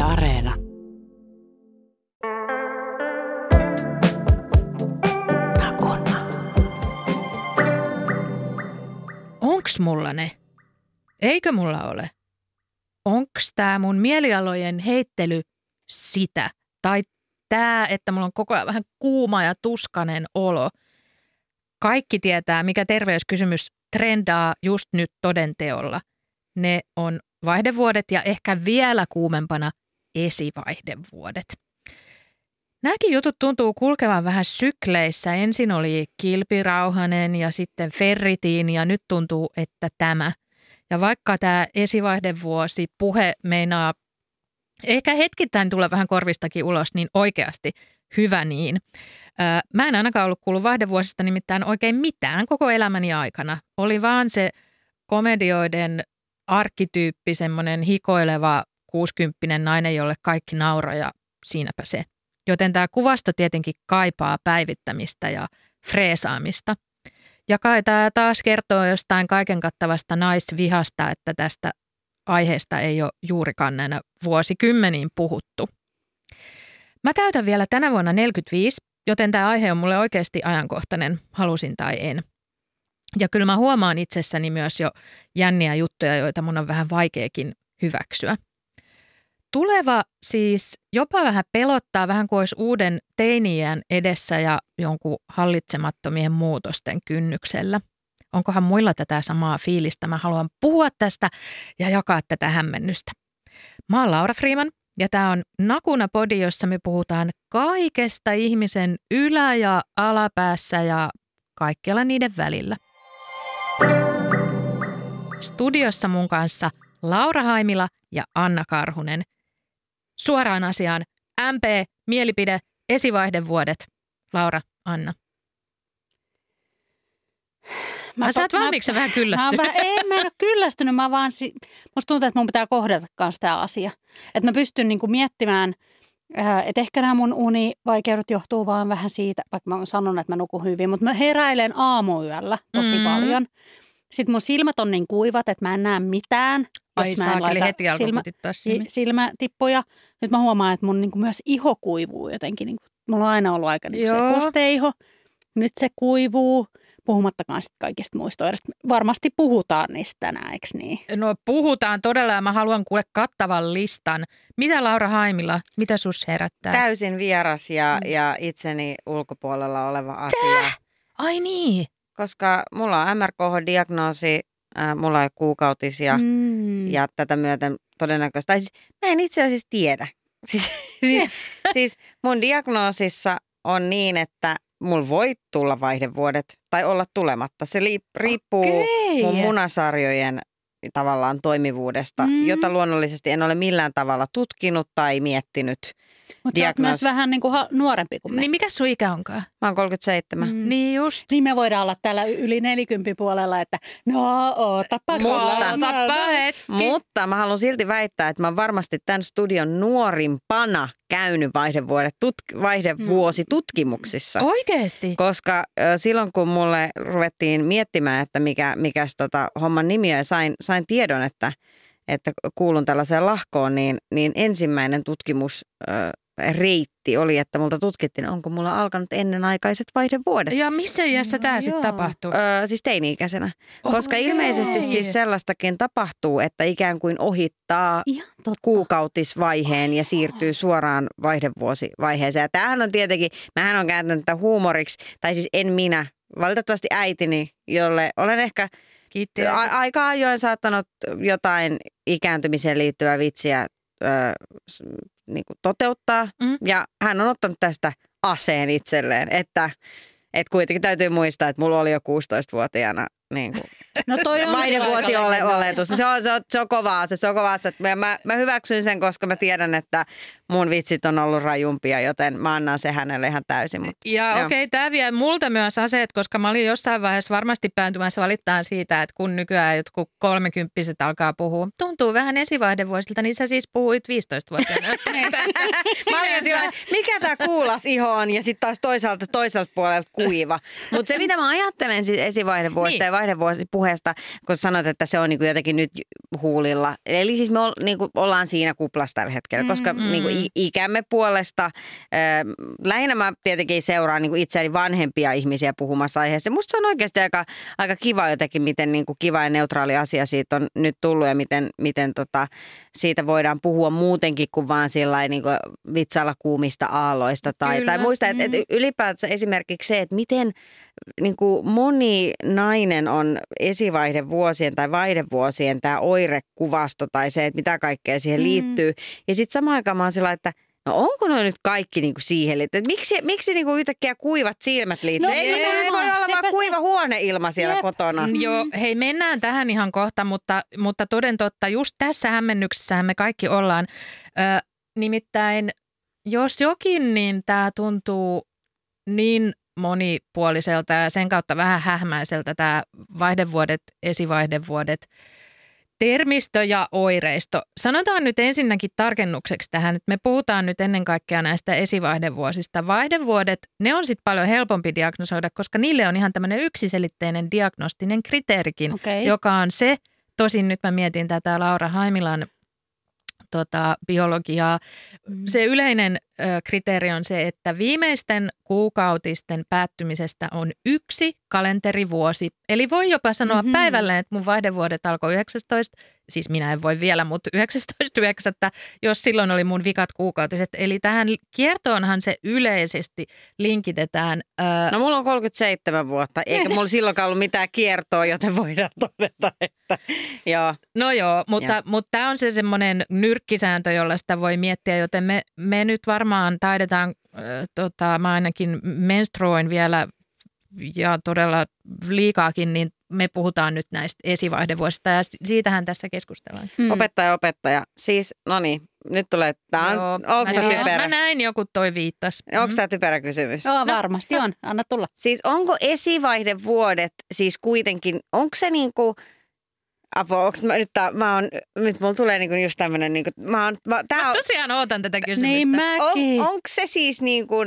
Areena. Takona. Onks mulla ne? Eikö mulla ole? Onks tää mun mielialojen heittely sitä? Tai tää, että mulla on koko ajan vähän kuuma ja tuskanen olo? Kaikki tietää, mikä terveyskysymys trendaa just nyt todenteolla. Ne on vaihdevuodet ja ehkä vielä kuumempana esivaihdevuodet. Nämäkin jutut tuntuu kulkevan vähän sykleissä. Ensin oli kilpirauhanen ja sitten ferritiin ja nyt tuntuu, että tämä. Ja vaikka tämä esivaihdevuosi puhe meinaa ehkä hetkittäin tulla vähän korvistakin ulos, niin oikeasti hyvä niin. Mä en ainakaan ollut kuullut vaihdevuosista nimittäin oikein mitään koko elämäni aikana. Oli vaan se komedioiden arkkityyppi, semmoinen hikoileva 60-vuotias nainen, jolle kaikki nauraa ja siinäpä se. Joten tämä kuvasto tietenkin kaipaa päivittämistä ja freesaamista. Ja kai tämä taas kertoo jostain kaiken kattavasta naisvihasta, että tästä aiheesta ei ole juurikaan näinä vuosikymmeniin puhuttu. Mä täytän vielä tänä vuonna 45, joten tämä aihe on mulle oikeasti ajankohtainen, halusin tai en. Ja kyllä mä huomaan itsessäni myös jo jänniä juttuja, joita mun on vähän vaikeakin hyväksyä. Tuleva siis jopa vähän pelottaa, vähän kuin olisi uuden teini-iän edessä ja jonkun hallitsemattomien muutosten kynnyksellä. Onkohan muilla tätä samaa fiilistä? Mä haluan puhua tästä ja jakaa tätä hämmennystä. Mä oon Laura Freeman ja tää on Nakuna-podi, jossa me puhutaan kaikesta ihmisen ylä- ja alapäässä ja kaikkialla niiden välillä. Studiossa mun kanssa Laura Haimila ja Anna Karhunen. Suoraan asiaan. MP, mielipide, esivaihdevuodet. Laura, Anna. Sä oot valmiiksi vähän kyllästynyt. Mä en ole kyllästynyt, musta tuntuu, että mun pitää kohdata kanssa tämä asia. Että mä pystyn niinku miettimään, että ehkä nämä mun univaikeudet johtuu vaan vähän siitä, vaikka mä oon sanonut, että mä nukun hyvin, mutta mä heräilen aamuyöllä tosi paljon. Sitten mun silmät on niin kuivat, että mä en näe mitään. Ai saakeli, heti alkoi kutittaa silmätippuja. Nyt mä huomaan, että mun niinku myös iho kuivuu jotenkin. Niinku, mulla on aina ollut aika niinku se kosteiho. Nyt se kuivuu. Puhumattakaan sitten kaikista muista oireista. Varmasti puhutaan niistä tänään, eikö niin? No puhutaan todella ja mä haluan kuule kattavan listan. Mitä Laura Haimila, mitä sus herättää? Täysin vieras ja itseni ulkopuolella oleva asia. Ai niin. Koska mulla on MRKH-diagnoosi, mulla on kuukautisia ja tätä myöten todennäköisesti, tai siis mä en itse asiassa tiedä. Siis mun diagnoosissa on niin, että mulla voi tulla vaihdevuodet tai olla tulematta. Se riippuu mun munasarjojen tavallaan toimivuudesta, jota luonnollisesti en ole millään tavalla tutkinut tai miettinyt. Mutta sä oot myös vähän niin kuin nuorempi kuin me. Niin mikä sun ikä onkaan? Mä oon 37. Niin just. Niin me voidaan olla täällä yli 40 puolella, että ootapa hetki. Mutta mä haluan silti väittää, että mä oon varmasti tämän studion nuorimpana käynyt vaihdevuositutkimuksissa. Oikeesti? Koska silloin kun mulle ruvettiin miettimään, että mikä homman nimi on ja sain tiedon, että kuulun tällaiseen lahkoon, niin ensimmäinen tutkimusreitti oli, että multa tutkittiin, onko mulla alkanut ennenaikaiset vaihdevuodet. Ja missä iässä tämä sitten tapahtuu? Siis teini-ikäisenä. Koska ilmeisesti siis sellaistakin tapahtuu, että ikään kuin ohittaa kuukautisvaiheen ja siirtyy suoraan vaihdevuosivaiheeseen. Ja tämähän on tietenkin, mähän on kääntänyt tätä huumoriksi, tai siis en minä, valitettavasti äitini, jolle olen ehkä aika ajoin saattanut jotain ikääntymiseen liittyvää vitsiä niin kuin toteuttaa. Ja hän on ottanut tästä aseen itselleen, että kuitenkin täytyy muistaa, että mulla oli jo 16-vuotiaana niin kuin vaihdevuosi-oletus. Se on kovaa se. Että mä hyväksyn sen, koska mä tiedän, että mun vitsit on ollut rajumpia, joten mä annan se hänelle ihan täysin. Mutta, ja okei, tämä vie multa myös aseet, koska mä olin jossain vaiheessa varmasti pääntymässä valittaa siitä, että kun nykyään jotkut 30-vuotiaat alkaa puhua, tuntuu vähän esivaihdevuosilta, niin sä siis puhuit 15-vuotiaana. Mä olin sillä, mikä tää kuulas iho on ja sitten taas toiselta puolelta kuiva. Mutta se, mitä mä ajattelen siis esivaihdevuosista ja vaihdevuosipuheesta, kun sanoit, että se on niin kuin jotenkin nyt huulilla. Eli siis me niin kuin ollaan siinä kuplassa tällä hetkellä, koska niin kuin ikämme puolesta, lähinnä mä tietenkin seuraan niin kuin itseäni vanhempia ihmisiä puhumassa aiheessa. Musta se on oikeasti aika kiva jotenkin, miten niin kuin kiva ja neutraali asia siitä on nyt tullut ja miten siitä voidaan puhua muutenkin kuin vaan sillain niin kuin vitsailla kuumista aalloista tai muista, että ylipäätään esimerkiksi se, että miten niin kuin moni nainen on esivaihdevuosien tai vaihdevuosien tämä oirekuvasto tai se, että mitä kaikkea siihen liittyy. Ja sitten samaan aikaan mä oon sillä, että no onko ne nyt kaikki niinku siihen liittyy? Miksi niinku yhtäkkiä kuivat silmät liittyy? No, Eikö se nyt voi olla vaan kuiva huoneilma siellä kotona? Joo, hei mennään tähän ihan kohta, mutta toden totta, just tässä hämmennyksessähän me kaikki ollaan. Nimittäin jos jokin, niin tämä tuntuu niin monipuoliselta ja sen kautta vähän hähmäiseltä tämä vaihdevuodet, esivaihdevuodet, termistö ja oireisto. Sanotaan nyt ensinnäkin tarkennukseksi tähän, että me puhutaan nyt ennen kaikkea näistä esivaihdevuosista. Vaihdevuodet, ne on sitten paljon helpompi diagnosoida, koska niille on ihan tämmöinen yksiselitteinen diagnostinen kriteerikin, joka on se, tosin nyt mä mietin tätä Laura Haimilan biologiaa. Se yleinen kriteeri on se, että viimeisten kuukautisten päättymisestä on 1 kalenterivuosi. Eli voi jopa sanoa päivälleen, että mun vaihdevuodet alkoi 19, siis minä en voi vielä, mutta 19.9., jos silloin oli mun vikat kuukautiset. Eli tähän kiertoonhan se yleisesti linkitetään. No mulla on 37 vuotta, eikä mulla silloinkaan ollut mitään kiertoa, joten voidaan todeta, että joo. No joo, mutta tämä on se semmoinen nyrkkisääntö, jolla sitä voi miettiä, joten me nyt varmaan taidetaan, mä ainakin menstruoin vielä ja todella liikaakin, niin me puhutaan nyt näistä esivaihdevuosista ja siitähän tässä keskustellaan. Opettaja. Siis, no niin, nyt tulee, onko tämä typerä? Mä näin joku toi viittas. Onko tämä typerä kysymys? Joo, varmasti on. Anna tulla. Siis onko esivaihdevuodet siis kuitenkin, onko se niinku, nyt mulla tulee niinku just tämmönen niinku, mä tosiaan ootan tätä kysymystä. Niin mäkin. Onko se siis niinku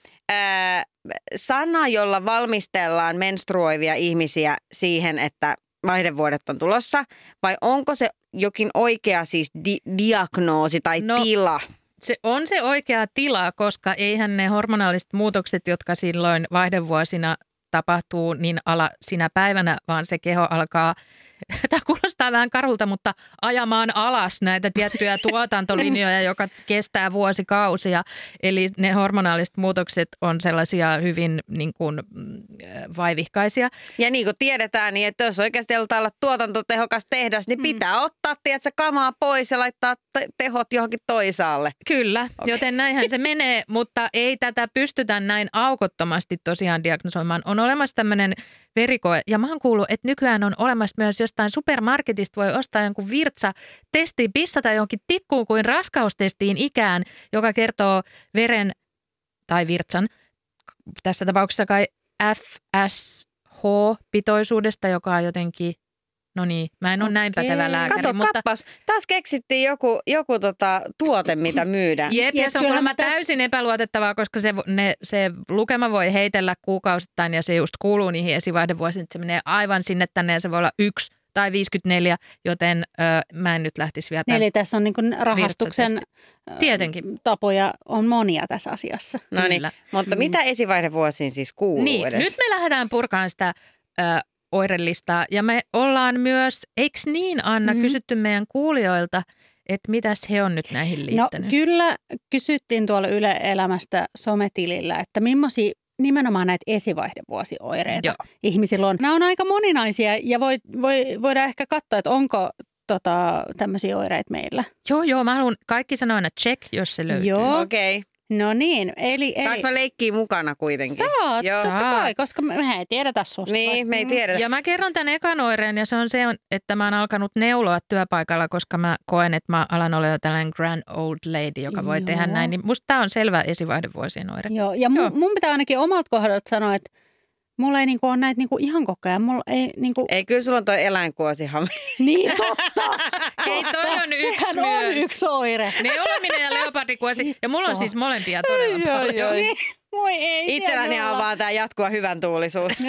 sana, jolla valmistellaan menstruoivia ihmisiä siihen, että vaihdevuodet on tulossa, vai onko se jokin oikea siis diagnoosi tai tila? Se on se oikea tila, koska eihän ne hormonaaliset muutokset, jotka silloin vaihdevuosina tapahtuu, niin ala sinä päivänä, vaan se keho alkaa, tämä kuulostaa vähän karulta, mutta ajamaan alas näitä tiettyjä tuotantolinjoja, joka kestää vuosikausia. Eli ne hormonaaliset muutokset on sellaisia hyvin niin kuin, vaivihkaisia. Ja niin kuin tiedetään, niin että jos oikeasti halutaan olla tuotantotehokas tehdas, niin pitää ottaa kamaa pois ja laittaa tehot johonkin toisaalle. Kyllä, joten näinhän se menee, mutta ei tätä pystytä näin aukottomasti tosiaan diagnosoimaan. On olemassa tämmöinen verikoe, ja mä oon kuullut, että nykyään on olemassa myös jostain supermarketista, voi ostaa jonkun virtsatesti, pissata johonkin tikkuun kuin raskaustestiin ikään, joka kertoo veren tai virtsan, tässä tapauksessa kai FSH-pitoisuudesta, joka on jotenkin, no niin, mä en ole näin pätevä lääkäri. Kato, kappas, taas keksittiin joku tuote, mitä myydään. Jep, ja se on kuulemma täysin epäluotettavaa, koska se lukema voi heitellä kuukausittain ja se just kuuluu niihin esivaihdevuosiin, että se menee aivan sinne tänne ja se voi olla 1 tai 54, joten mä en nyt lähtisi vielä Eli tässä on niin kuin rahastuksen tapoja on monia tässä asiassa. No niin, mutta mitä esivaihdevuosiin siis kuuluu edes? Nyt me lähdetään purkaan sitä oirelistaa ja me ollaan myös, eikö niin Anna, kysytty meidän kuulijoilta, että mitäs he on nyt näihin liittänyt? No kyllä kysyttiin tuolla Yle Elämästä sometilillä, että millaisia nimenomaan näitä esivaihdevuosioireita ihmisillä on. Nämä on aika moninaisia ja voidaan ehkä katsoa, että onko tämmöisiä oireita meillä. Joo, mä haluan kaikki sanoa aina check, jos se löytyy. Joo. Okei. No niin, eli saanko mä leikkiä mukana kuitenkin? Saat, totta kai, koska me ei tiedetä susta. Niin, me ei tiedetä. Ja mä kerron tämän ekan oireen ja se on se, että mä oon alkanut neuloa työpaikalla, koska mä koen, että mä alan olla jo tällainen grand old lady, joka voi tehdä näin. Niin musta tää on selvä esivaihdevuosien oire. Joo, ja mun pitää ainakin omalta kohdalta sanoa, että mulla ei niinku ole näitä niinku ihan koko ajan. Mulla ei niinku... Ei, kyllä sulla on toi eläinkuosihan. Niin, totta! Hei, toi on yksi sehän myös. on yksi oire. Neulominen ja leopardikuosi. Ja mulla on siis molempia todella paljon. Niin. Voi ei. Itselläni on vaan tää jatkuva hyvän tuulisuus.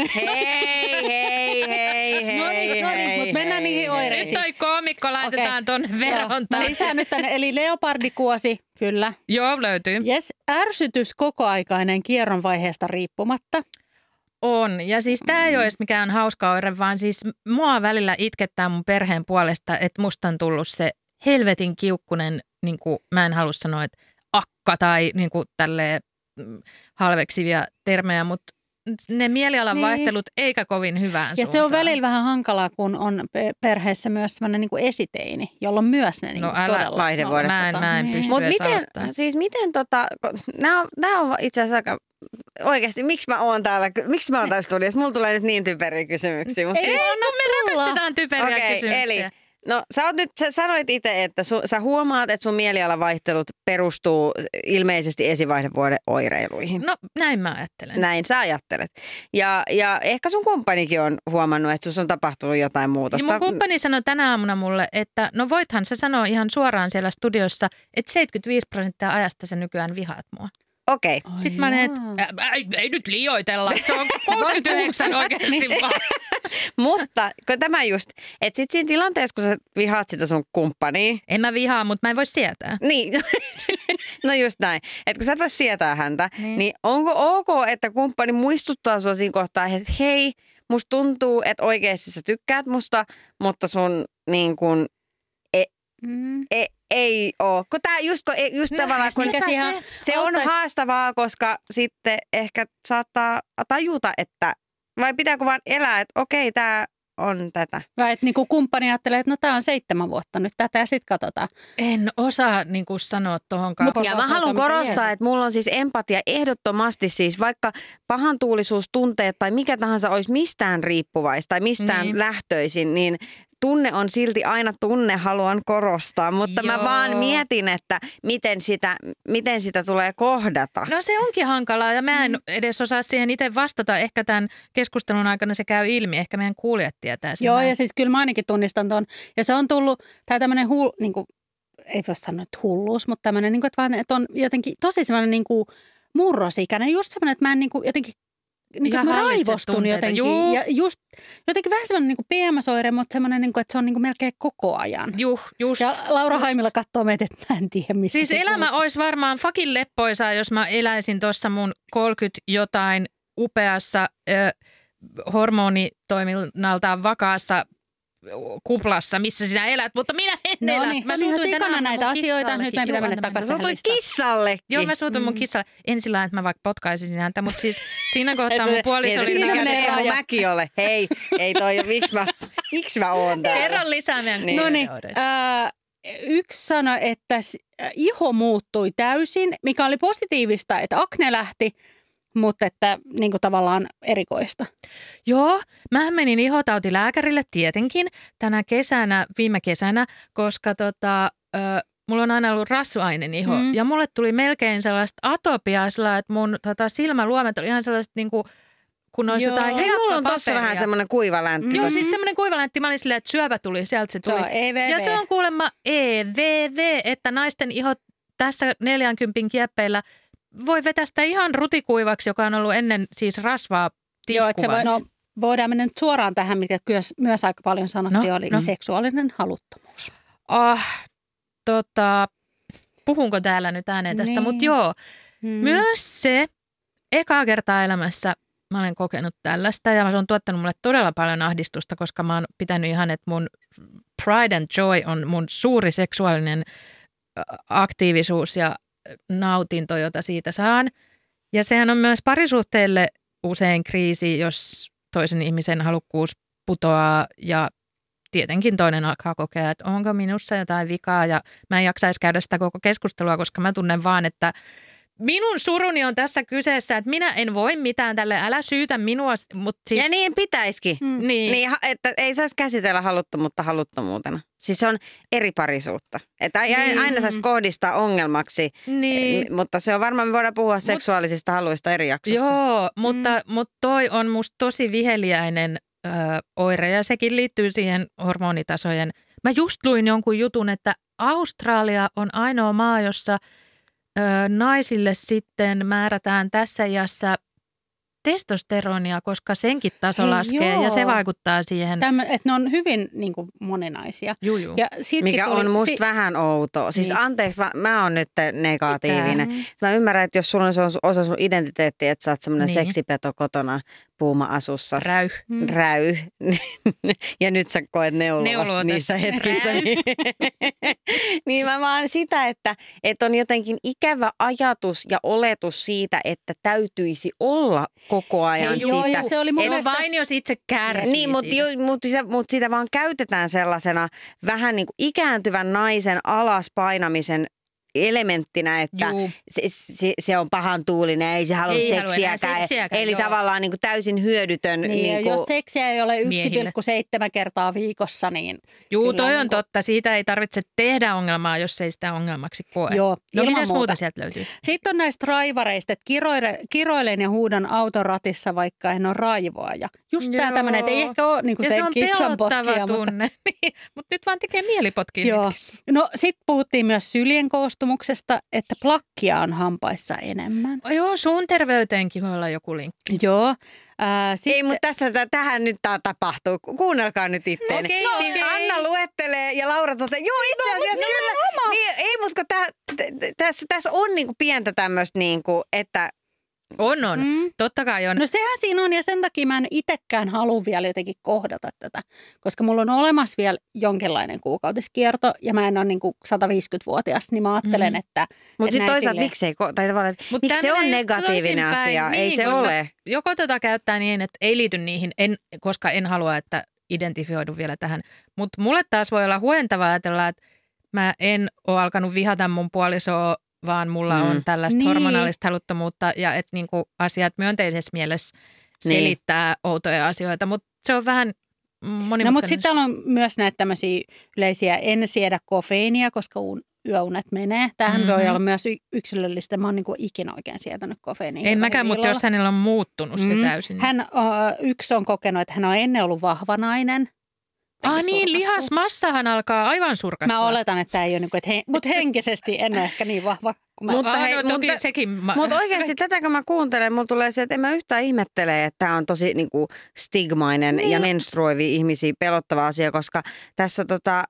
Hei. No niin, mutta mennään niihin Nyt oireisiin. toi koomikko laitetaan ton veron Mä taakse. lisään nyt tänne, eli leopardikuosi, kyllä. Joo, löytyy. Yes, ärsytys kokoaikainen kierron vaiheesta riippumatta. On. Ja siis tää ei ole edes mikään hauska oire, vaan siis mua välillä itkettää mun perheen puolesta, että musta on tullut se helvetin kiukkunen, niin kuin mä en halua sanoa, että akka tai niin kuin tälleen halveksivia termejä, mutta ne mielialan vaihtelut eikä kovin hyvään Ja suuntaan. se on välillä vähän hankalaa, kun on perheessä myös sellainen niin kuin esiteini, jolloin myös ne niin kuin todella vaihdevuodesta. Mä en pysty Mutta edes miten, aloittamaan. siis miten nämä on itse asiassa aika, oikeasti, miksi mä oon täällä studiossa? Mulla tulee nyt niin typeriä kysymyksiä. Mutta Ei, kun me rakastetaan typeriä kysymyksiä. Eli no sä sanoit itse, että sä huomaat, että sun mielialavaihtelut perustuu ilmeisesti esivaihdevuoden oireiluihin. No näin mä ajattelen. Näin sä ajattelet. Ja ehkä sun kumppanikin on huomannut, että sus on tapahtunut jotain muutosta. Ja mun kumppani sanoi tänä aamuna mulle, että no voithan sä sanoa ihan suoraan siellä studiossa, että 75% ajasta sä nykyään vihaat mua. Okei. Sitten mä olin, että ei nyt liioitella, se on 69 oikeasti vaan. Mutta kun tämä just, että sit siinä tilanteessa, kun sä vihaat sitä sun kumppania. En mä vihaa, mutta mä en voi sietää. Niin, no just näin. Että kun sä et voi sietää häntä, niin onko ok, että kumppani muistuttaa sua siinä kohtaa, että hei, musta tuntuu, että oikeasti sä tykkäät musta, mutta sun niin kuin ei oo. Kun tää just tavallaan, kun se on haastavaa, koska sitten ehkä saattaa tajuta, että vai pitääkö vaan elää, että okei, tää on tätä. Vai että niinku kumppani ajattelee, että no tää on 7 vuotta nyt tätä ja sit katsotaan. En osaa niinku sanoa tohonkaan. Ja mä haluan korostaa, että mulla on siis empatia ehdottomasti siis, vaikka pahantuulisuustunteet tai mikä tahansa olisi mistään riippuvaista tai mistään lähtöisin, niin tunne on silti aina tunne, haluan korostaa, mutta mä vaan mietin, että miten sitä tulee kohdata. No se onkin hankalaa ja mä en edes osaa siihen itse vastata. Ehkä tämän keskustelun aikana se käy ilmi, ehkä meidän kuulijat tietää sen. Joo, ja siis kyllä mä ainakin tunnistan ton. Ja se on tullut, tää tämmönen niinku, ei voi sanoa, että hulluus, mutta tämmönen, niinku, että on jotenkin tosi semmoinen niinku murrosikäinen, just semmoinen, että mä en niinku jotenkin niin kuin mä raivostun jotenkin. Ja just jotenkin vähän semmoinen niin PMS-oire, mutta semmoinen, niin kuin, että se on niin kuin melkein koko ajan. Just. Ja Laura Haimila katsoo meitä, että mä en tiedä, mistä siis elämä olisi varmaan fucking leppoisaa, jos mä eläisin tuossa mun 30 jotain upeassa hormonitoiminnaltaan vakaassa kuplassa, missä sinä elät, mutta minä en elä. Mä suutuin tänään näitä asioita, nyt meidän pitää mennä takaisin tähän listaan. Kissallekin. Joo, mä suutuin mun kissalle. En sillä että mä vaikka potkaisin häntä, mutta siis siinä kohtaa mun puoliso oli... Siinä menee mäki ole. Hei, ei toi, miksi mä oon täällä? Kerron lisää meidän No niin, yksi sanoi, että iho muuttui täysin, mikä oli positiivista, että akne lähti, mutta että niin kuin tavallaan erikoista. Joo, mä menin ihotautilääkärille tietenkin viime kesänä, koska mulla on aina ollut rasvainen iho. Ja mulle tuli melkein sellaista atopiaa, että mun silmäluomet oli ihan sellaiset niin kuin, kun olisi jotain hei, mulla on tossa vähän semmoinen kuivaläntti. Joo, siis semmoinen kuivaläntti. Mä olin silleen, että syöpä tuli, sieltä se tuli. Se on EVV. Ja se on kuulemma EVV, että naisten ihot tässä 40 kieppeillä voi vetästä ihan rutikuivaksi, joka on ollut ennen siis rasvaa tihkuvan. Joo, voidaan mennä nyt suoraan tähän, mikä myös aika paljon sanottiin, oli seksuaalinen haluttomuus. Puhunko täällä nyt ääneen tästä, mutta joo. Myös se, ekaa kertaa elämässä mä olen kokenut tällaista ja se on tuottanut mulle todella paljon ahdistusta, koska mä oon pitänyt ihan, että mun pride and joy on mun suuri seksuaalinen aktiivisuus ja nautinto, jota siitä saan. Ja sehän on myös parisuhteelle usein kriisi, jos toisen ihmisen halukkuus putoaa ja tietenkin toinen alkaa kokea, että onko minussa jotain vikaa ja mä en jaksaisi käydä sitä koko keskustelua, koska mä tunnen vaan, että minun suruni on tässä kyseessä, että minä en voi mitään tälle, älä syytä minua. Mutta siis... Ja niin pitäisikin. Niin, että ei saisi käsitellä haluttomuutta haluttomuutena. Siis se on eri parisuutta. Että aina saisi kohdistaa ongelmaksi, mutta se on varmaan, me voidaan puhua seksuaalisista haluista eri jaksossa. Joo, mutta toi on musta tosi viheliäinen oire ja sekin liittyy siihen hormonitasojen. Mä just luin jonkun jutun, että Australia on ainoa maa, jossa naisille sitten määrätään tässä iässä testosteronia, koska senkin taso laskee ja se vaikuttaa siihen. Että ne on hyvin niin kuin, moninaisia. Juu. Ja mikä on musta vähän outoa. Siis niin. Anteeksi, mä oon nyt negatiivinen. Mä ymmärrän, että jos sulla on osa sun identiteettiä, että sä oot semmoinen seksipeto kotona puuma-asussa. Räy. Ja nyt sä koet neuluvassa niissä hetkissä. Niin mä vaan sitä, että on jotenkin ikävä ajatus ja oletus siitä, että täytyisi olla koko ajan siitä. Joo, ja se oli mun mielestä vain, jos itse kärsii niin, mutta sitä vaan käytetään sellaisena vähän niin kuin ikääntyvän naisen alaspainamisen elementtinä, että se on pahan tuulinen, ei se halua seksiäkään. Eli tavallaan niin kuin täysin hyödytön. Niin, jos seksiä ei ole 1,7 kertaa viikossa, niin... Juu, toi on totta. Siitä ei tarvitse tehdä ongelmaa, jos ei sitä ongelmaksi koe. Joo, no mitäs muuta sieltä löytyy? Sitten on näistä raivareista, että kiroilen ja huudan auton ratissa, vaikka en ole raivoaja. Just tämä tämmöinen, että ei ehkä ole niin kuin se kissanpotkija. Se on pelottava tunne, mutta nyt vaan tekee mielipotkia hetkissä. No sitten puhuttiin myös syljen koostumuksesta, että plakkia on hampaissa enemmän. Joo, suun terveyteenkin voi olla joku linkki. Joo. Ei, mutta tähän nyt tapahtuu. Kuunnelkaa nyt itteen. Siis Anna luettelee ja Laura toteaa, joo itse asiassa kyllä. Niin, ei, mutta tässä on niinku pientä tämmöistä, niinku, että... On. Totta kai on. No sehän siinä on ja sen takia mä en itsekään halua vielä jotenkin kohdata tätä, koska mulla on olemassa vielä jonkinlainen kuukautiskierto ja mä en ole niin kuin 150-vuotias, niin mä ajattelen, että... Mutta sitten toisaalta miksei, tai tavallaan, miksi se on negatiivinen asia, ei se ole. Joko käyttää niin, että ei liity niihin, koska en halua, että identifioidu vielä tähän. Mutta mulle taas voi olla huentavaa ajatella, että mä en ole alkanut vihata mun puolisoa, vaan mulla on tällaista hormonaalista haluttomuutta ja että niinku asiat myönteisessä mielessä selittää outoja asioita, mutta se on vähän monimutkainen. No mutta sitten on myös näitä tämmöisiä yleisiä, en siedä kofeiinia, koska yöunet menee. Tämähän voi olla myös yksilöllistä. Mä oon niinku ikinä oikein sietänyt kofeiinia. En mäkään, mutta jos hänellä on muuttunut se täysin. Yksi on kokenut, että hän on ennen ollut vahva nainen. Niin, lihasmassahan alkaa aivan surkastua. Mä oletan, että tämä ei ole, mutta henkisesti en ole ehkä niin vahva. Mutta oikeasti tätä kun mä kuuntelen, mulla tulee se, että en mä yhtään ihmettele, että tämä on tosi niinku stigmainen ja menstruoivia ihmisiä pelottava asia, koska tässä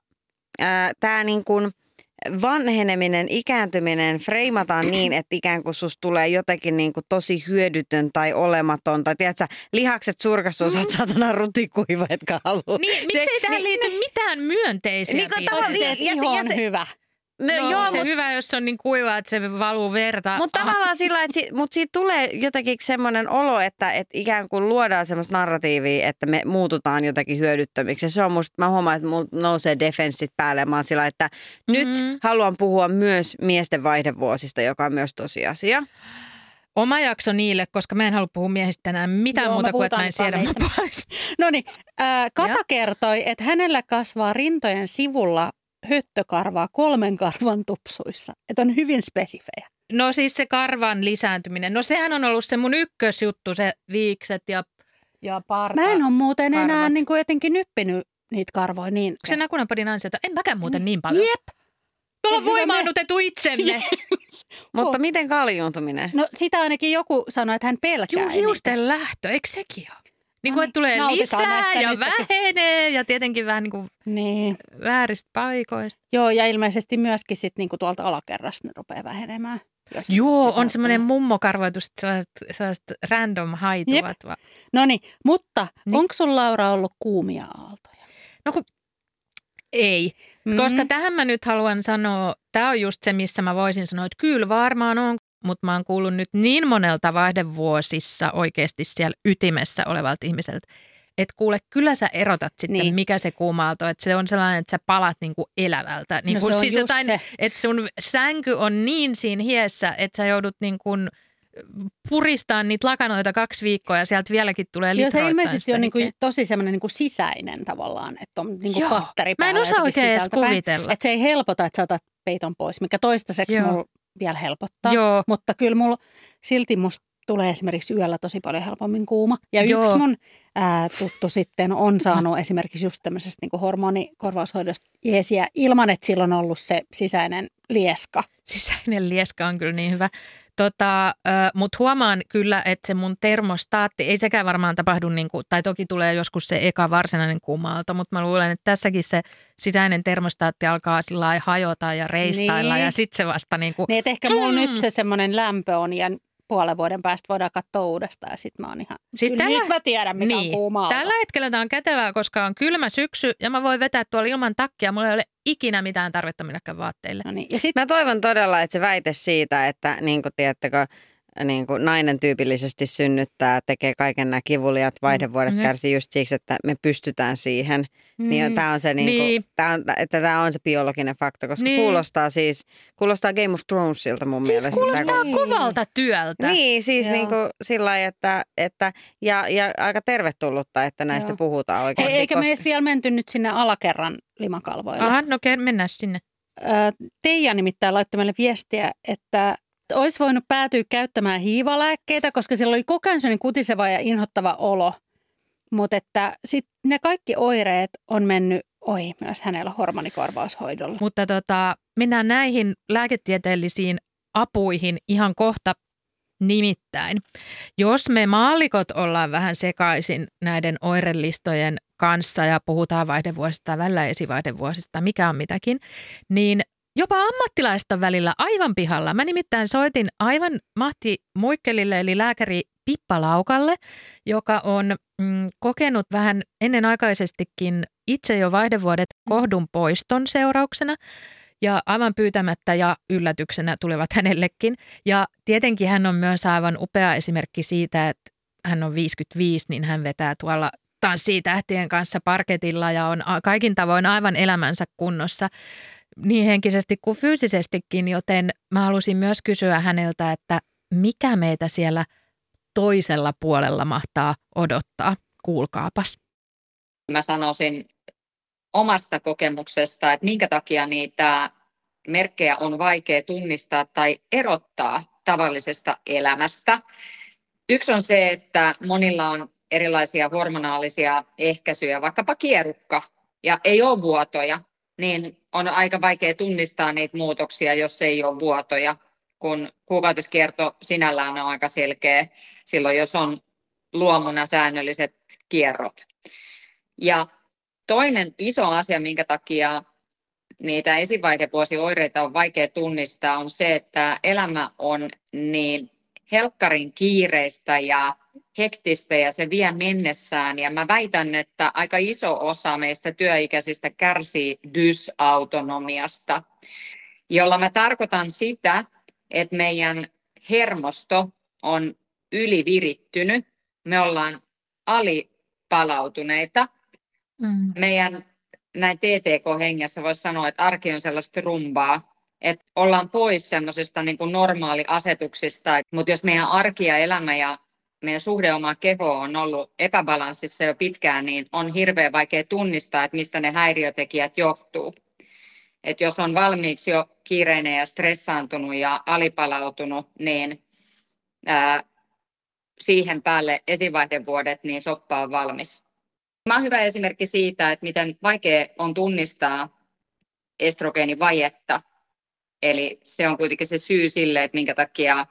tämä niinku vanheneminen, ikääntyminen freimataan niin, että ikään kuin susta tulee jotenkin niin kuin tosi hyödytön tai olematon. Tai tiedätkö, lihakset surkastuu, sä oot saatana rutikuiva, etkä halua. Niin, miksei tähän liity mitään myönteisiä piirteitä? Se on hyvä. Se hyvä, jos on niin kuiva, että se valuu verta. Mutta tavallaan sillä, että siitä tulee jotenkin semmoinen olo, että ikään kuin luodaan semmoista narratiivia, että me muututaan jotenkin hyödyttömiksi. Ja se on musta, mä huomaan, että mulla nousee defenssit päälle. Mä oon sillä, että nyt haluan puhua myös miesten vaihdevuosista, joka on myös tosiasia. Oma jakso niille, koska mä en halua puhua miehistä tänään mitään muuta kuin, että mä en siedä mun puolesta. No niin, Kata kertoi, että hänellä kasvaa rintojen sivulla höttökarvaa 3 karvan tupsuissa. Että on hyvin spesifejä. No siis se karvan lisääntyminen. No sehän on ollut se mun ykkösjuttu, se viikset ja parta. Mä en ole muuten enää niin kuin jotenkin nyppinyt niitä karvoja niin. Se Nakunapadin ansiota. En mäkään muuten niin paljon. Jep. Me ollaan voimaannutettu itsemme. Mutta miten kaljuuntuminen? No sitä ainakin joku sanoi, että hän pelkää. Hiusten lähtö, eikö sekin ole? Niin kuin, että tulee lisää ja vähenee ja tietenkin vähän niin kuin vääristä paikoista. Joo, ja ilmeisesti myöskin sitten niin kuin tuolta alakerrasta ne rupeaa vähenemään. Joo, on semmoinen mummokarvoitus, sellaiset random haituvat. No niin, mutta onko sun Laura ollut kuumia aaltoja? No kun ei, koska tähän mä nyt haluan sanoa, tämä on just se, missä mä voisin sanoa, että kyllä varmaan on. Mutta mä oon kuullut nyt niin monelta vaihdevuosissa oikeasti siellä ytimessä olevalta ihmiseltä, että kuule, kyllä sä erotat sitten, mikä se kuuma-aalto, että se on sellainen, että sä palat niinku elävältä. Niin no se on siis just jotain, se. että sun sänky on niin siinä hiessä, että sä joudut niinku puristaa niitä lakanoita 2 viikkoa ja sieltä vieläkin tulee litroittain. Joo, se ilmeisesti on niinku tosi semmoinen niinku sisäinen tavallaan, että on niinku katteri päällä. Mä en osaa oikein edes kuvitella. Että se ei helpota, että sä otat peiton pois, mikä toistaiseksi mulla vielä helpottaa. Joo. Mutta kyllä mulla silti musta tulee esimerkiksi yöllä tosi paljon helpommin kuuma. Ja Joo. yksi mun tuttu sitten on saanut esimerkiksi just tämmöisestä niin kuin hormonikorvaushoidosta jeesiä ilman, että sillä on ollut se sisäinen lieska. Sisäinen lieska on kyllä niin hyvä. Mutta huomaan kyllä, että se mun termostaatti, ei sekään varmaan tapahdu, tai toki tulee joskus se eka varsinainen kuuma-aalto, mutta mä luulen, että tässäkin se sisäinen termostaatti alkaa sillä lailla hajota ja reistailla ja sitten se vasta Niin, että ehkä mulla nyt se semmoinen lämpö on ja puolen vuoden päästä voidaan katsoa uudestaan ja sitten mä oon ihan, siis nyt mä tiedän mikä on kuuma aalto. Tällä hetkellä tämä on kätevää, koska on kylmä syksy ja mä voin vetää tuolla ilman takkia, mulla ei ole ikinä mitään tarvetta millekään vaatteille. No niin. Ja Mä toivon todella, että se väite siitä, että niin kuin, tiedättekö, niin kuin nainen tyypillisesti synnyttää, tekee kaiken nämä kivuliat, vaihdevuodet kärsii just siksi, että me pystytään siihen. Niin tämä on se, tämä on se biologinen fakta, koska kuulostaa Game of Thronesilta mun mielestä. Kuulostaa kovalta työltä. Niin, siis niin kuin sillä lailla, että ja aika tervetullutta, että näistä puhutaan oikeasti. Eikä me edes vielä menty nyt sinne alakerran limakalvoille. Aha, no mennään sinne. Teija nimittäin laittoi meille viestiä, että olisi voinut päätyä käyttämään hiivalääkkeitä, koska siellä oli koko ajan sellainen kutiseva ja inhottava olo. Mutta että sitten ne kaikki oireet on mennyt ohi myös hänellä hormonikorvaushoidolla. Mutta mennään näihin lääketieteellisiin apuihin ihan kohta. Nimittäin, jos me maallikot ollaan vähän sekaisin näiden oirelistojen kanssa ja puhutaan vaihdevuosista, välillä esivaihdevuosista, mikä on mitäkin, niin jopa ammattilaiset on välillä aivan pihalla. Mä nimittäin soitin aivan Mahti Muikkelille eli lääkäri Pippa Laukalle, joka on kokenut vähän ennenaikaisestikin itse jo vaihdevuodet kohdun poiston seurauksena. Ja aivan pyytämättä ja yllätyksenä tulevat hänellekin. Ja tietenkin hän on myös aivan upea esimerkki siitä, että hän on 55, niin hän vetää tuolla Tanssii tähtien kanssa parketilla ja on kaikin tavoin aivan elämänsä kunnossa niin henkisesti kuin fyysisestikin. Joten mä halusin myös kysyä häneltä, että mikä meitä siellä toisella puolella mahtaa odottaa. Kuulkaapas. Mä sanoisin omasta kokemuksesta, että minkä takia niitä merkkejä on vaikea tunnistaa tai erottaa tavallisesta elämästä. Yksi on se, että monilla on erilaisia hormonaalisia ehkäisyjä, vaikkapa kierukka, ja ei ole vuotoja, niin on aika vaikea tunnistaa niitä muutoksia, jos ei ole vuotoja, kun kuukautiskierto sinällään on aika selkeä silloin, jos on luomuna säännölliset kierrot. Ja toinen iso asia, minkä takia niitä esivaihevuosioireita on vaikea tunnistaa, on se, että elämä on niin helkkarin kiireistä ja hektistä ja se vie mennessään. Ja mä väitän, että aika iso osa meistä työikäisistä kärsii dysautonomiasta, jolla mä tarkoitan sitä, että meidän hermosto on ylivirittynyt, me ollaan alipalautuneita. Meidän näin TTK-hengessä voisi sanoa, että arki on sellaista rumbaa, että ollaan pois semmoisista niin kuin normaaliasetuksista, mutta jos meidän arki ja elämä ja meidän suhde omaan kehoon on ollut epäbalanssissa jo pitkään, niin on hirveän vaikea tunnistaa, että mistä ne häiriötekijät johtuu. Et jos on valmiiksi jo kiireinen ja stressaantunut ja alipalautunut, niin siihen päälle esivaihdevuodet, niin soppa on valmis. Mä oon hyvä esimerkki siitä, että miten vaikea on tunnistaa estrogeenivajetta. Eli se on kuitenkin se syy sille, että minkä takia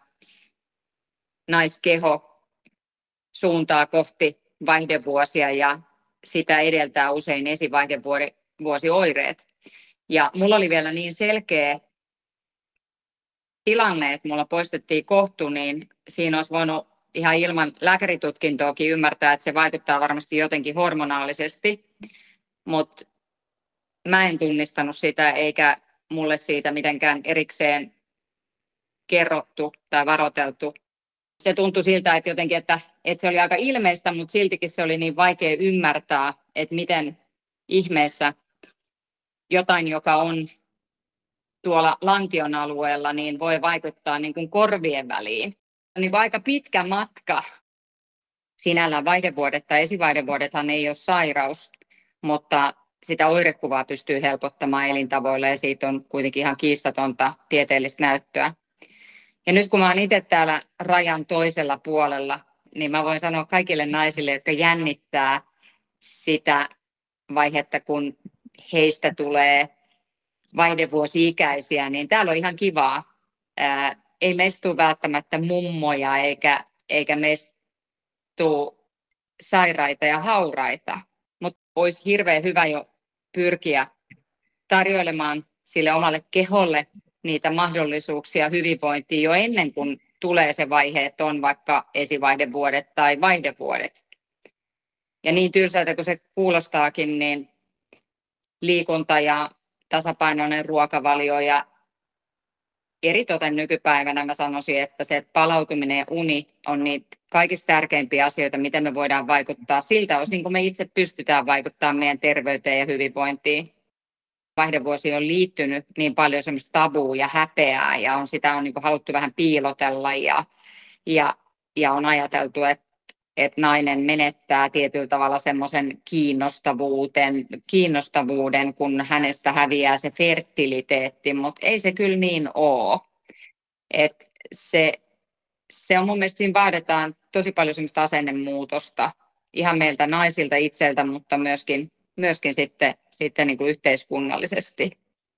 naiskeho suuntaa kohti vaihdevuosia ja sitä edeltää usein esivaihdevuosioireet. Ja mulla oli vielä niin selkeä tilanne, että mulla poistettiin kohtu, niin siinä olisi voinut ihan ilman lääkäritutkintoakin ymmärtää, että se vaikuttaa varmasti jotenkin hormonaalisesti, mutta mä en tunnistanut sitä eikä mulle siitä mitenkään erikseen kerrottu tai varoiteltu. Se tuntui siltä, että jotenkin, että se oli aika ilmeistä, mutta siltikin se oli niin vaikea ymmärtää, että miten ihmeessä jotain, joka on tuolla lantion alueella, niin voi vaikuttaa niin kuin korvien väliin. Niin aika pitkä matka. Sinällään vaihdevuodet tai esivaihdevuodethan ei ole sairaus, mutta sitä oirekuvaa pystyy helpottamaan elintavoilla ja siitä on kuitenkin ihan kiistatonta tieteellistä näyttöä. Ja nyt kun mä oon itse täällä rajan toisella puolella, niin mä voin sanoa kaikille naisille, jotka jännittää sitä vaihetta, kun heistä tulee vaihdevuosi-ikäisiä, niin täällä on ihan kivaa. Ei meistä tule välttämättä mummoja eikä meistä tule sairaita ja hauraita, mutta olisi hirveän hyvä jo pyrkiä tarjoilemaan sille omalle keholle niitä mahdollisuuksia hyvinvointiin jo ennen kuin tulee se vaihe, että on vaikka esivaihdevuodet tai vaihdevuodet. Ja niin tylsältä kuin se kuulostaakin, niin liikunta ja tasapainoinen ruokavalio ja eritoten nykypäivänä mä sanoisin, että se palautuminen ja uni on niitä kaikista tärkeimpiä asioita, miten me voidaan vaikuttaa siltä osin, kun me itse pystytään vaikuttamaan meidän terveyteen ja hyvinvointiin. Vaihdevuosi on liittynyt niin paljon semmoista tabua ja häpeää ja sitä on niin kuin haluttu vähän piilotella ja on ajateltu, että nainen menettää tietyllä tavalla semmoisen kiinnostavuuden, kun hänestä häviää se fertiliteetti, mutta ei se kyllä niin ole. Et se on mun mielestä, siinä vaaditaan tosi paljon semmoista asennemuutosta ihan meiltä naisilta itseltä, mutta myöskin sitten niin kuin yhteiskunnallisesti.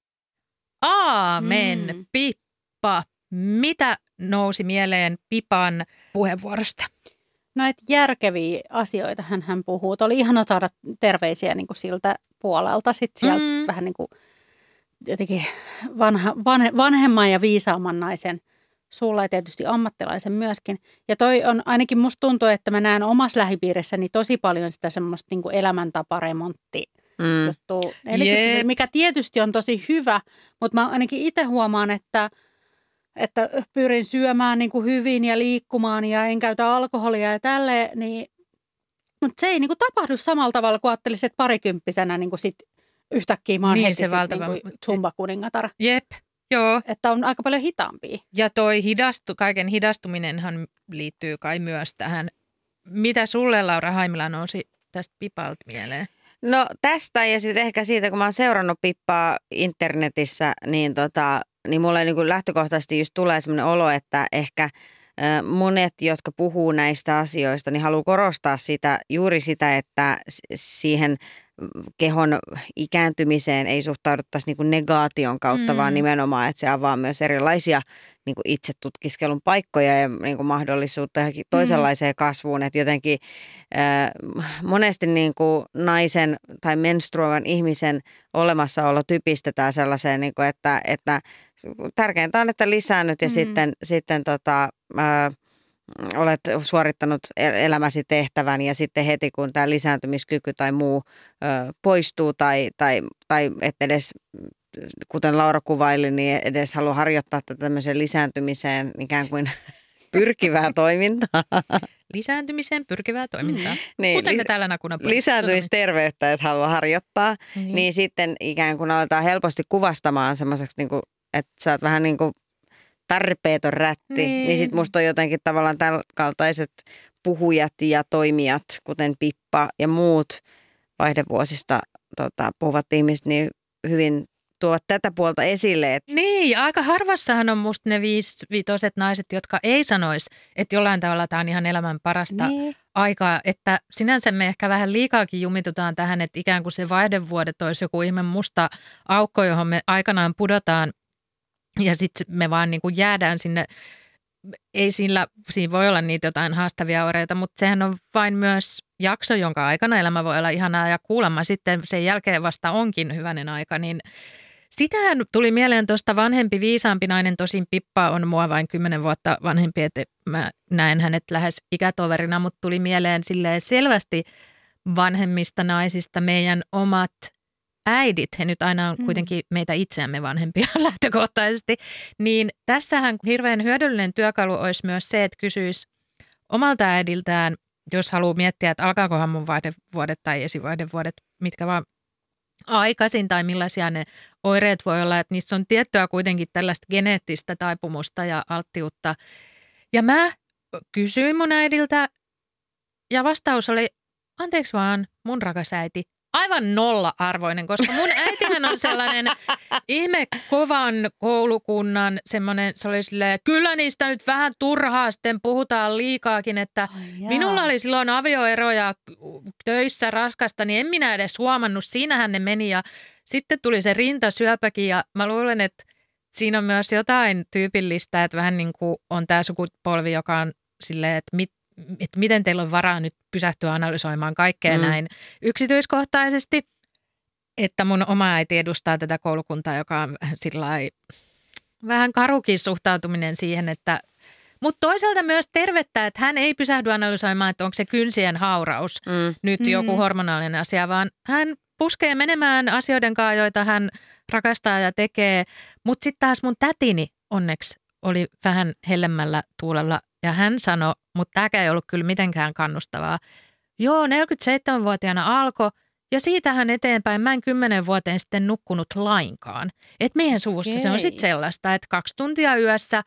Aamen, Pippa. Mitä nousi mieleen Pipan puheenvuorosta? No, että järkeviä asioita hän puhuu. Oli ihana saada terveisiä niin kuin siltä puolelta. Sitten sieltä vähän niin kuin jotenkin vanhemman ja viisaamman naisen sulla ja tietysti ammattilaisen myöskin. Ja toi on, ainakin musta tuntuu, että mä näen omassa lähipiirissäni tosi paljon sitä semmoista niin kuin elämäntaparemontti-juttua. Eli mikä tietysti on tosi hyvä, mutta mä ainakin itse huomaan, että pyrin syömään niin kuin hyvin ja liikkumaan ja en käytä alkoholia ja tälleen, niin, mutta se ei niin kuin tapahdu samalla tavalla kuin ajattelisin, että parikymppisenä niin kuin sit yhtäkkiä mä oon niin, heti niin kuin zumba-kuningatar. Jep, joo. Että on aika paljon hitaampia. Ja toi kaiken hidastuminenhan liittyy kai myös tähän. Mitä sulle, Laura Haimila, nousi tästä Pipalta mieleen? No tästä ja sitten ehkä siitä, kun mä oon seurannut Pippaa internetissä, niin mulle niin kuin lähtökohtaisesti just tulee sellainen olo, että ehkä monet, jotka puhuu näistä asioista, niin haluaa korostaa juuri sitä, että siihen kehon ikääntymiseen ei suhtauduttaisi niin kuin negaation kautta, vaan nimenomaan, että se avaa myös erilaisia niin kuin itsetutkiskelun paikkoja ja niin kuin mahdollisuutta toisenlaiseen kasvuun. Että jotenkin monesti niin kuin naisen tai menstruoivan ihmisen olemassaolo typistetään sellaiseen, niin kuin, että tärkeintä on, että lisäännyt ja sitten olet suorittanut elämäsi tehtävän ja sitten heti kun tämä lisääntymiskyky tai muu poistuu tai et edes, kuten Laura kuvaili, niin edes halua harjoittaa tätä tämmöiseen lisääntymiseen ikään kuin pyrkivää toimintaa. Lisääntymiseen pyrkivää toimintaa. Niin, kuten me täällä Nakuna lisääntymisterveyttä, että haluaa harjoittaa, niin sitten ikään kuin aletaan helposti kuvastamaan semmoiseksi, niin kuin, että sä oot vähän niin kuin tarpeeton rätti, niin sitten musta on jotenkin tavallaan tämän kaltaiset puhujat ja toimijat, kuten Pippa ja muut vaihdevuosista puhuvat ihmiset, niin hyvin tuovat tätä puolta esille. Niin, aika harvassahan on musta ne viitoset naiset, jotka ei sanoisi, että jollain tavalla tämä on ihan elämän parasta aikaa, että sinänsä me ehkä vähän liikaakin jumitutaan tähän, että ikään kuin se vaihdevuodet olisi joku ihme musta aukko, johon me aikanaan pudotaan. Ja sitten me vaan niin kuin jäädään sinne, ei siinä voi olla niitä jotain haastavia oireita, mutta sehän on vain myös jakso, jonka aikana elämä voi olla ihanaa ja kuulemma sitten sen jälkeen vasta onkin hyvänen aika. Niin sitähän tuli mieleen tuosta vanhempi, viisaampi nainen, tosin Pippa on mua vain 10 vuotta vanhempi, että mä näen hänet lähes ikätoverina, mutta tuli mieleen silleen selvästi vanhemmista naisista meidän omat äidit, he nyt aina on kuitenkin meitä itseämme vanhempia lähtökohtaisesti, niin tässähän hirveän hyödyllinen työkalu olisi myös se, että kysyisi omalta äidiltään, jos haluaa miettiä, että alkaakohan mun vaihdevuodet tai esivaihdevuodet, mitkä vaan aikaisin tai millaisia ne oireet voi olla, että niissä on tiettyä kuitenkin tällaista geneettistä taipumusta ja alttiutta. Ja mä kysyin mun äidiltä ja vastaus oli, anteeksi vaan mun rakas äiti, aivan nolla-arvoinen, koska mun äitihän on sellainen ihme kovan koulukunnan semmoinen, se oli silleen, kyllä niistä nyt vähän turhaa sitten puhutaan liikaakin, että minulla oli silloin avioero ja töissä raskasta, niin en minä edes huomannut, siinähän ne meni ja sitten tuli se rintasyöpäkin ja mä luulen, että siinä on myös jotain tyypillistä, että vähän niin kuin on tämä sukupolvi, joka on silleen, että miten teillä on varaa nyt pysähtyä analysoimaan kaikkea näin yksityiskohtaisesti, että mun oma äiti edustaa tätä koulukuntaa, joka on vähän karukin suhtautuminen siihen, että mutta toisaalta myös tervettä, että hän ei pysähdy analysoimaan, että onko se kynsien hauraus nyt joku hormonaalinen asia, vaan hän puskee menemään asioiden kanssa, joita hän rakastaa ja tekee. Mutta sitten taas mun tätini onneksi oli vähän hellemmällä tuulella ja hän sanoi, mutta tämäkään ei ollut kyllä mitenkään kannustavaa. Joo, 47-vuotiaana alkoi ja siitähän eteenpäin mä en 10 vuoteen sitten nukkunut lainkaan. Että meidän suvussa se on sitten sellaista, että 2 tuntia yössä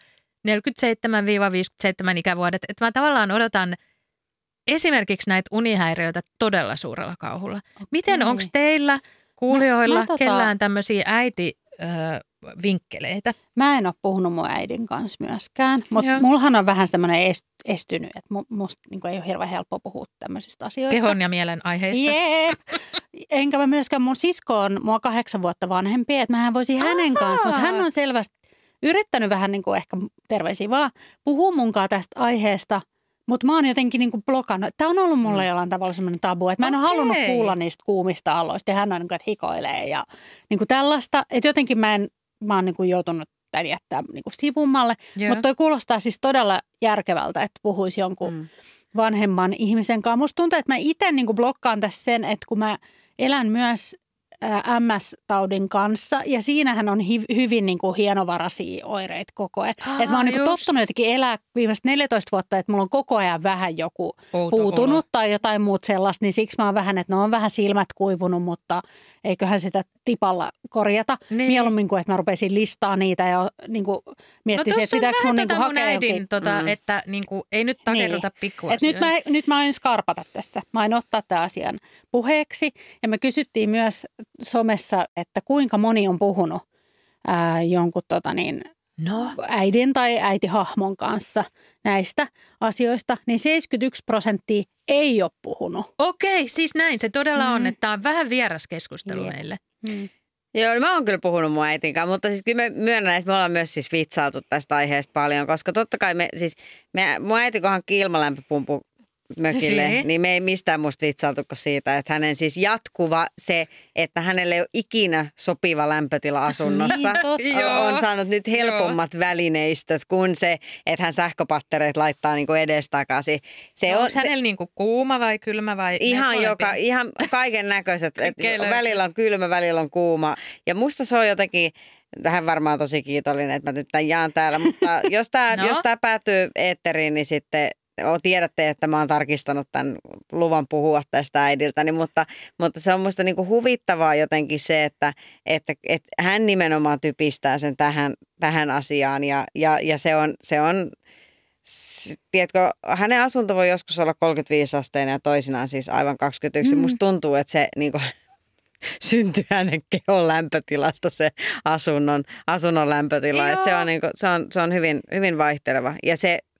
47-57 ikävuodet. Että mä tavallaan odotan esimerkiksi näitä unihäiriöitä todella suurella kauhulla. Miten, onko teillä kuulijoilla kellään tämmöisiä äiti-vinkkeleitä? Mä en ole puhunut mun äidin kanssa myöskään, mutta mullahan on vähän semmoinen estynyt, että musta niin ei ole hirveän helppo puhua tämmöisistä asioista. Kehon ja mielen aiheista. Enkä mä myöskään, mun sisko on mua 8 vuotta vanhempi, että mähän voisin hänen kanssa, mutta hän on selvästi yrittänyt vähän niin kuin ehkä terveisiä vaan puhua munkaan tästä aiheesta. Mutta mä oon jotenkin niinku blokannut. Tämä on ollut mulle jollain tavalla semmoinen tabu, että mä en ole halunnut kuulla niistä kuumista aloista. Ja hän on niinku, että hikoilee ja niinku tällaista. Että jotenkin mä oon niinku joutunut tämän jättää niinku sivummalle. Mutta toi kuulostaa siis todella järkevältä, että puhuisi jonkun vanhemman ihmisen kanssa. Musta tuntuu, että mä itse niinku blokkaan tässä sen, että kun mä elän myös MS-taudin kanssa ja siinähän on hyvin niin kuin hienovaraisia oireita koko ajan. Että mä oon niin kuin tottunut jotenkin elää viimeiset 14 vuotta, että mulla on koko ajan vähän joku puutunut tai jotain muut sellaista, niin siksi mä oon vähän, että on vähän silmät kuivunut, mutta eiköhän sitä tipalla korjata. Niin. Mieluummin kuin, että mä rupesin listaa niitä ja niin kuin miettisin, että pitääkö mun niin kuin hakea jokin. Että niin kuin, ei nyt takerruta pikkuasioita. Nyt mä aion skarpata tässä. Mä aion ottaa tämän asian puheeksi ja me kysyttiin myös somessa, että kuinka moni on puhunut jonkun äidin tai äitihahmon kanssa näistä asioista, niin 71% ei ole puhunut. Okei, siis näin se todella on, että tämä on vähän vieras keskustelu meille. Joo, mä oon kyllä puhunut mun äitin kanssa, mutta siis kyllä me myönnän, että me ollaan myös siis vitsailtu tästä aiheesta paljon, koska totta kai mun äiti kun hankki ilmalämpöpumpun mökille, niin me ei mistään musta vitsailtukaan siitä, että hänen siis jatkuva se, että hänelle ei ole ikinä sopiva lämpötila asunnossa, on saanut nyt helpommat välineistöt kuin se, että hän sähköpattereet laittaa niinku edestakaisin. Onko hänellä niinku kuuma vai kylmä vai? Ihan kaiken näköiset. Välillä on kylmä, välillä on kuuma. Ja musta se on jotenkin, tähän varmaan tosi kiitollinen, että mä nyt tämän jaan täällä, mutta jos tää päätyy eetteriin, niin sitten tiedätte, että mä oon tarkistanut tämän luvan puhua tästä äidiltäni, mutta se on musta niinku huvittavaa jotenkin se, että hän nimenomaan typistää sen tähän asiaan ja se on tiedätkö, hänen asunto voi joskus olla 35 asteinen ja toisinaan siis aivan 21. Musta tuntuu, että se niinku syntyy hänen kehon lämpötilasta se asunnon lämpötila. Että se on hyvin, hyvin vaihteleva ja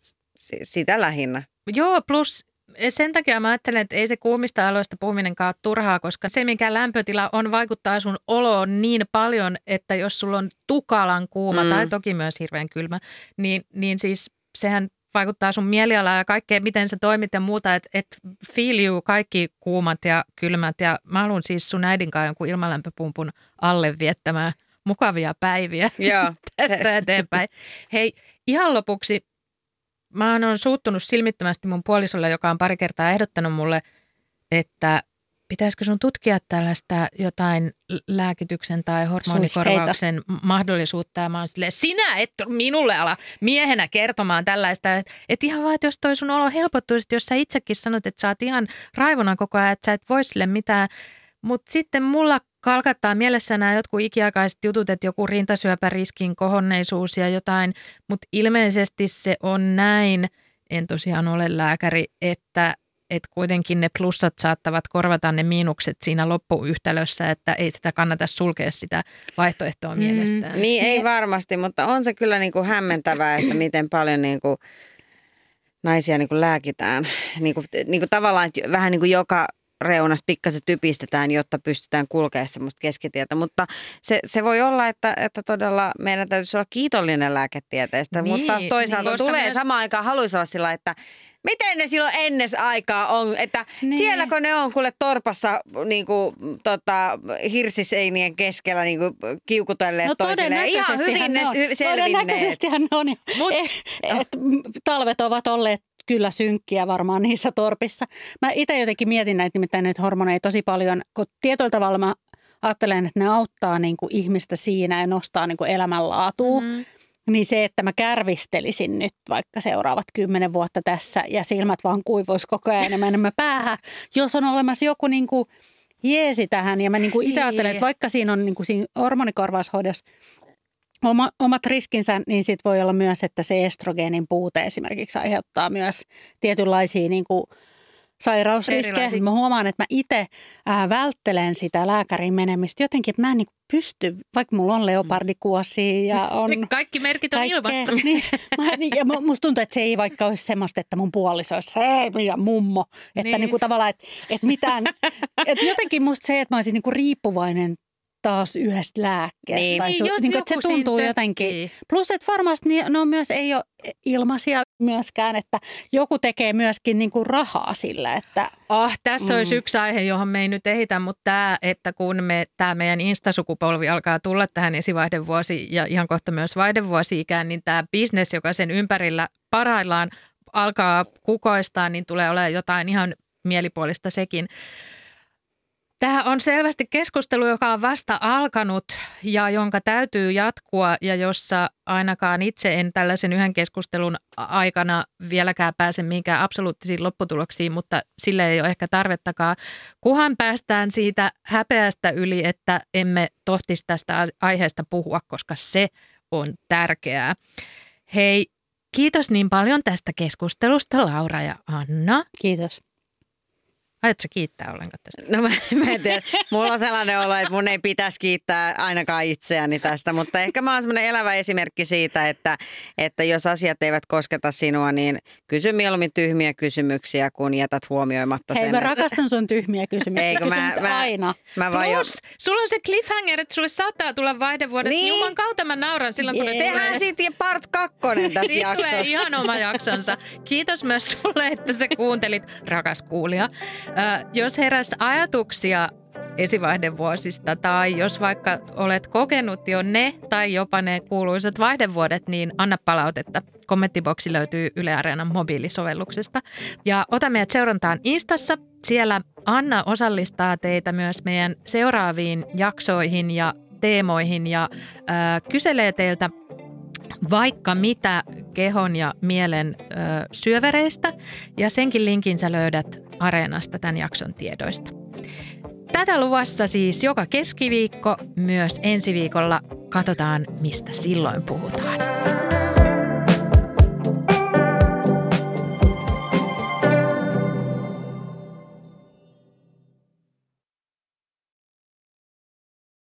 sitä lähinnä. Joo, plus sen takia mä ajattelen, että ei se kuumista aloista puhuminenkaan ole turhaa, koska se, mikä lämpötila on, vaikuttaa sun oloon niin paljon, että jos sulla on tukalan kuuma tai toki myös hirveän kylmä, niin siis sehän vaikuttaa sun mielialaan ja kaikkea, miten sä toimit ja muuta, että feel you kaikki kuumat ja kylmät. Ja mä haluan siis sun äidin kanssa jonkun ilmalämpöpumpun alle viettämään mukavia päiviä tästä eteenpäin. Hei, ihan lopuksi. Mä oon suuttunut silmittömästi mun puolisolle, joka on pari kertaa ehdottanut mulle, että pitäisikö sun tutkia tällaista jotain lääkityksen tai hormonikorvauksen mahdollisuutta. Ja mä oon silleen, sinä et minulle ala miehenä kertomaan tällaista. Että ihan vaan, että jos toi sun olo helpottuisi, jos sä itsekin sanot, että sä oot ihan raivona koko ajan, että sä et voi sille mitään. Mutta sitten mulla kalkattaa mielessä nämä jotkut ikiaikaiset jutut, että joku rintasyöpäriskin kohonneisuus ja jotain, mutta ilmeisesti se on näin, en tosiaan ole lääkäri, että että kuitenkin ne plussat saattavat korvata ne miinukset siinä loppuyhtälössä, että ei sitä kannata sulkea sitä vaihtoehtoa mielestään. Niin ei varmasti, mutta on se kyllä niin kuin hämmentävää, että miten paljon niin kuin naisia niin kuin lääkitään. Niin kuin tavallaan vähän niin kuin joka reunasta pikkasen typistetään, jotta pystytään kulkemaan semmoista keskitietä. Mutta se voi olla, että todella meidän täytyisi olla kiitollinen lääketieteestä, mutta taas toisaalta tulee samaan aikaan haluaisi olla sillä, että miten ne silloin ennen aikaa on, että sielläkö ne on kuule torpassa niinku, hirsiseinien keskellä niinku, kiukutelleet toisilleen. Ihan hyvin ne selvinneet. Todennäköisestihän ne on. Talvet ovat olleet kyllä synkkiä varmaan niissä torpissa. Mä itse jotenkin mietin näitä hormoneja tosi paljon, kun tietyllä tavalla mä ajattelen, että ne auttaa niinku ihmistä siinä ja nostaa niinku elämänlaatua. Niin se, että mä kärvistelisin nyt vaikka seuraavat 10 vuotta tässä ja silmät vaan kuivuisi koko ajan enemmän päähän, jos on olemassa joku niinku jeesi tähän. Ja mä niinku itse ajattelen, että vaikka siinä on niinku siinä hormonikorvaushoidossa omat riskinsä, niin sit voi olla myös, että se estrogeenin puute esimerkiksi aiheuttaa myös tietynlaisia niinku sairausriskejä. Mä huomaan, että mä itse välttelen sitä lääkärin menemistä jotenkin, että mä en niinku pysty, vaikka mulla on leopardikuosia ja on kaikki merkit on ilmassa. Ja musta tuntuu, että se ei vaikka olisi semmoista, että mun puoliso olisi ja mummo. Että niinku tavallaan, että mitään, että jotenkin musta se, että mä olisin niinku riippuvainen taas yhdestä lääkkeestä. Niin, että se tuntuu jotenkin. Plus, että varmasti ne on myös, ei ole ilmaisia myöskään, että joku tekee myöskin niin kuin rahaa sillä, että tässä olisi yksi aihe, johon me ei nyt ehitä, mutta tämä, että kun tämä meidän instasukupolvi alkaa tulla tähän esivaihdevuosi ja ihan kohta myös vaihdevuosi-ikään, niin tämä business, joka sen ympärillä parhaillaan alkaa kukoistaa, niin tulee olemaan jotain ihan mielipuolista sekin. Tämä on selvästi keskustelu, joka on vasta alkanut ja jonka täytyy jatkua ja jossa ainakaan itse en tällaisen yhden keskustelun aikana vieläkään pääse mihinkään absoluuttisiin lopputuloksiin, mutta sille ei ole ehkä tarvettakaan, kunhan päästään siitä häpeästä yli, että emme tohtisi tästä aiheesta puhua, koska se on tärkeää. Hei, kiitos niin paljon tästä keskustelusta, Laura ja Anna. Kiitos. Aiotko sä kiittää ollenkaan tästä? No mä en tiedä. Mulla on sellainen olo, että mun ei pitäisi kiittää ainakaan itseäni tästä, mutta ehkä mä oon semmoinen elävä esimerkki siitä, että jos asiat eivät kosketa sinua, niin kysy mieluummin tyhmiä kysymyksiä, kun jätät huomioimatta sen. Hei, mä rakastan sun tyhmiä kysymyksiä. Kysyn aina. Plus, sulla on se cliffhanger, että sulle saattaa tulla vaihdevuodet. Niin. Juman kautta mä nauran silloin, kun ne tehdään sitten part 2 tästä jaksosta. Tulee ihan oma jaksonsa. Kiitos myös sulle, että sä kuuntelit, rakas kuulija. Jos heräsi ajatuksia esivaihdevuosista tai jos vaikka olet kokenut jo ne tai jopa ne kuuluisat vaihdevuodet, niin anna palautetta. Kommenttiboksi löytyy Yle Areenan mobiilisovelluksesta. Ja ota meidät seurantaan Instassa. Siellä Anna osallistaa teitä myös meidän seuraaviin jaksoihin ja teemoihin ja kyselee teiltä vaikka mitä kehon ja mielen syövereistä ja senkin linkin sä löydät Areenasta tämän jakson tiedoista. Tätä luvassa siis joka keskiviikko, myös ensi viikolla. Katsotaan, mistä silloin puhutaan.